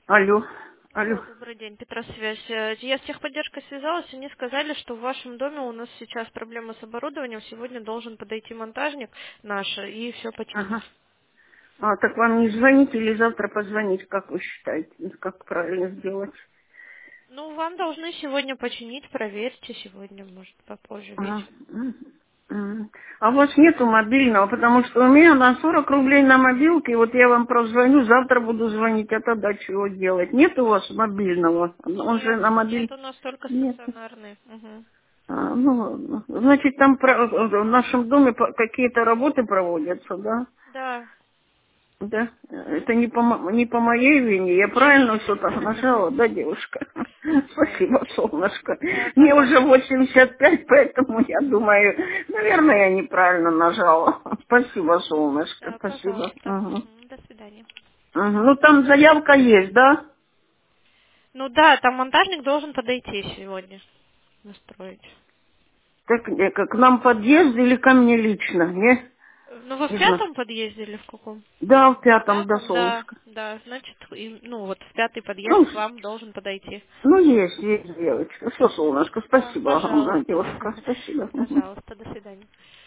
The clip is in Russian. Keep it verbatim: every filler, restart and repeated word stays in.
Алло, алло. Алло, добрый день, Петросвязь. Э, Я с техподдержкой связалась, они сказали, что в вашем доме у нас сейчас проблемы с оборудованием, сегодня должен подойти монтажник наш и все Ага. починить. А, так вам не звонить или завтра позвонить, как вы считаете, как правильно сделать? Ну, вам должны сегодня починить, проверьте сегодня, может, попозже Ага. вечером. М, м. А у вас нету мобильного, потому что у меня на сорок рублей на мобилке, вот я вам прозвоню, завтра буду звонить, а тогда чего делать? Нет у вас мобильного? Он же Нет, на нет, мобиль... у нас только Нет. стационарный. Мгм. А, ну ладно. Значит, там про- в нашем доме по- какие-то работы проводятся, да? Да. Да, это не по, мо- не по моей вине. Я правильно что-то нажала, да, девушка? Да. Спасибо, солнышко. Да, Мне уже пожалуйста. восемьдесят пять, поэтому я думаю, наверное, я неправильно нажала. Спасибо, солнышко, Да, спасибо. пожалуйста. Мгм. Мгм. До свидания. Мгм. Ну, там заявка есть, да? Ну да, там монтажник должен подойти сегодня, настроить. Как, э, как к нам в подъезд или ко мне лично, не? Ну, вы в Не знаю. пятом подъезде или в каком? Да, в В пятом, да, пятом, да, солнышко. да, значит, и- ну вот в пятый подъезд Ну, к вам должен подойти. ну, есть, есть девочка. Все, солнышко, Да, спасибо огромное, пожалуйста. девушка, спасибо. Мгм. Пожалуйста, до свидания.